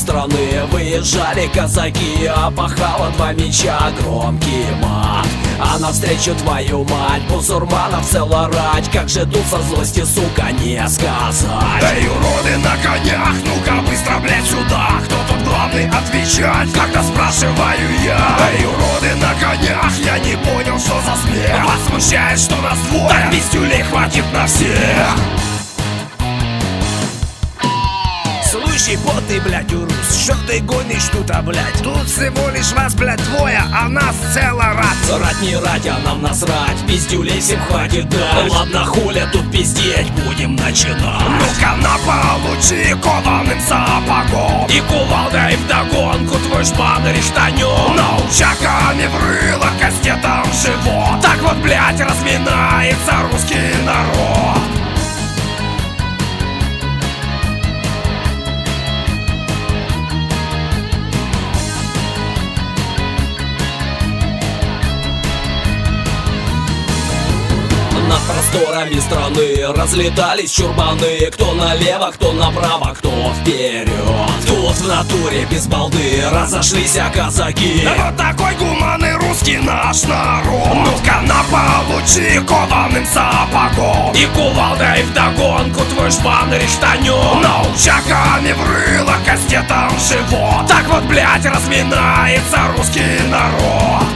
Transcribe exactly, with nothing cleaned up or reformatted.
страны выезжали казаки, опахало два меча, громкий мат. А навстречу твою мать бусурманов целая рать. Как же тут со злости, сука, не сказать. Эй, уроды на конях, ну-ка быстро, блядь, сюда. Кто тут главный отвечать, когда спрашиваю я? Эй, уроды на конях, я не понял, что за смех. Вас смущает, что нас двое? Так пиздюлей хватит на всех. Слушай, потный, блядь, урус, что ты гонишь тут, а, блядь? Тут всего лишь вас, блядь, двое, а нас целая рать. Рать не рать, а нам насрать, пиздюлей всем хватит дать. Ладно, хуля тут пиздеть, будем начинать. Ну-ка на получи кованым сапогом И кувалдой вдогонку твой шпан рештанем. Научаками в рыло, кастетом в живот. Так вот, блядь, разминается русский народ. Над просторами страны разлетались чурбаны. Кто налево, кто направо, кто вперед. Тут в натуре без балды разошлись казаки. Вот такой гуманный русский наш народ. Ну-ка на получи кованым сапогом И кувалдой вдогонку твой шпан рештанем. Научаками в рыло, кастетом в живот. Так вот, блядь, разминается русский народ.